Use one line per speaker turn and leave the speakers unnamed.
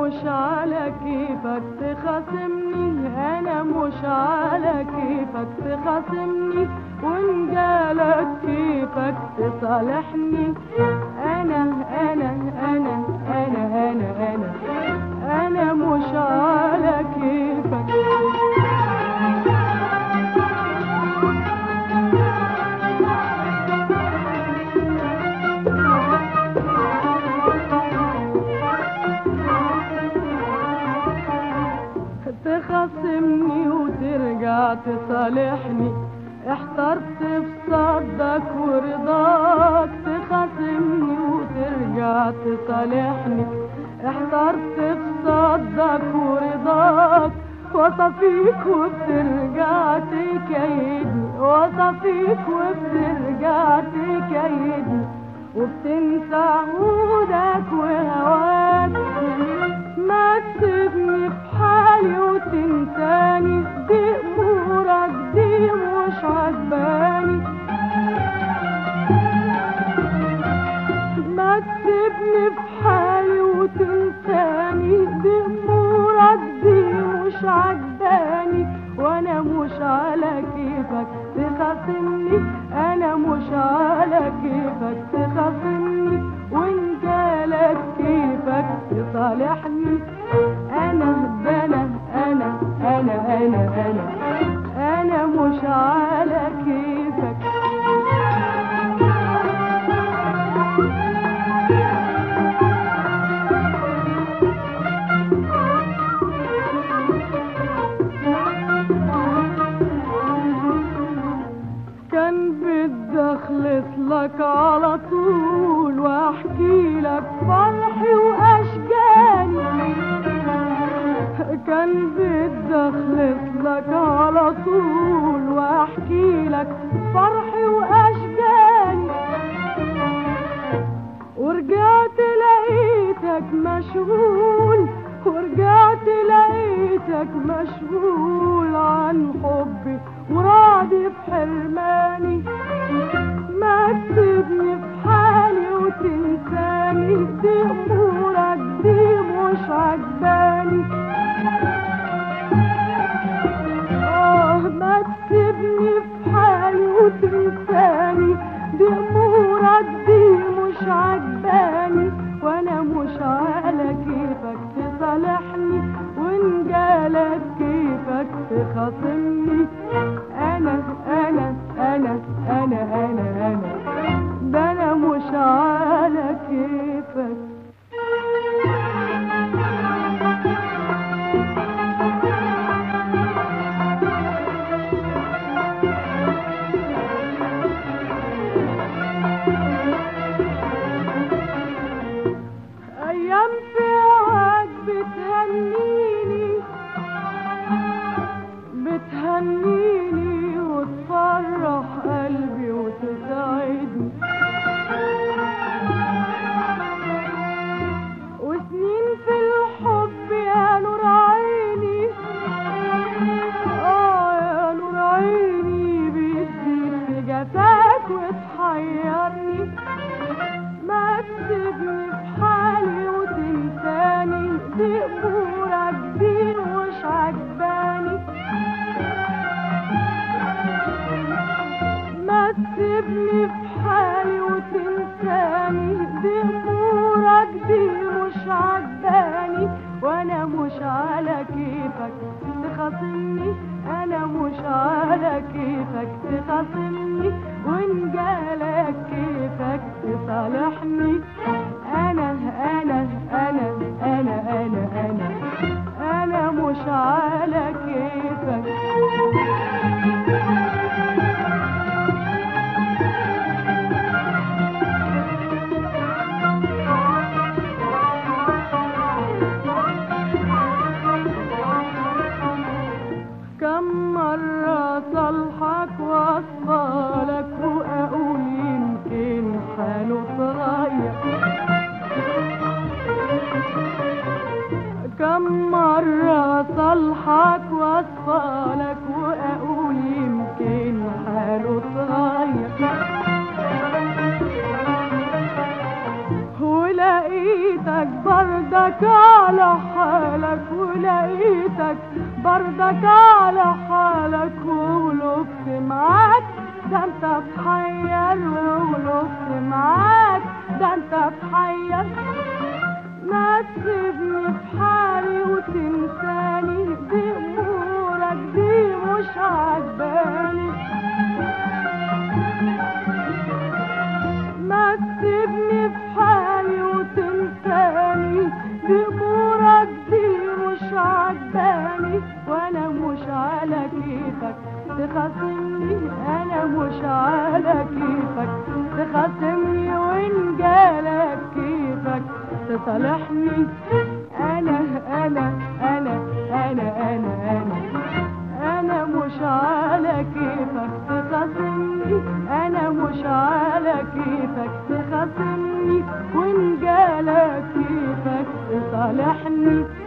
مش على كيفك تخاصمني، انا مش على كيفك تخاصمني، وان جالك كيفك تصالحني. انا انا انا انا انا انا انا مش على كيفك. تخاصمني وترجع تصالحني، احترت في صدك ورضاك. تخاصمني وترجع تصالحني، احترت في صدك ورضاك. وصفيك وبترجع تكيدني، وصفيك وبترجع تكيدني، وبتنسى عهودك وهواك. ما تسيبني في حالي وتنساني، دي امورك دي مش عجباني. ما تسيبني في حالي وتنساني، دي امورك دي مش عجباني. وانا مش على كيفك تخاصمني، انا مش على كيفك تخاصمني، وان جالك كيفك تصالحني. انا انا انا انا انا انا انا مش على كيفك. كان بدي اخلص لك على طول، واحكي لك فرحي واشجاني. كان بدي اخلص لك على طول، واحكي لك فرحي واشجاني. ورجعت لقيتك مشغول، ورجعت لقيتك مشغول عن حبي وراضي بحرماني. ما تسيبني في حالي وتنساني، دي امورك دي مش عجباني. ما تسيبني في حالي وتنساني، دي امورك دي مش عجباني. وانا مش على كيفك تصالحني، وان جالك كيفك تخاصمني. انا انا انا انا انا انا ده انا مش على كيفك. ايام في هواك بتهنيني، بتهنيني وتفرح قلبي وتسعدني. وسنين في الحب يا نور عيني، يا نور عيني بتزيد في جفاك وتحيرني. ما تسيبني في حالي وتنساني، دي امورك دي مش عجباني. ما تسيبني في حالي وتنساني، دي امورك دي مش عجباني. وانا مش على كيفك تخاصمني، انا مش على كيفك تخاصمني، وان جالك كيفك تصالحني. انا انا انا انا انا انا انا مش على كيفك. كم مرة صالحك واصفالك واقول يمكن حاله اتغير. كم مرة صالحك واصفالك واقول يمكن حاله اتغير. ولقيتك بره بردك على حالك ولقيتك بردك على حالك وغلبت معاك ده انت تحير وغلبت معاك ده انت تحير ما تسيبني في حالي وتنساني دي امورك دي مش عجباني ما تسيبني في حالي وتنساني دي امورك دي مش عجباني وانا مش على كيفك تخاصمني انا مش على كيفك تخاصمني وان جالك كيفك تصالحني انا انا انا انا انا انا انا مش على كيفك تخاصمني انا مش على كيفك تخاصمني وان جالك كيفك تصالحني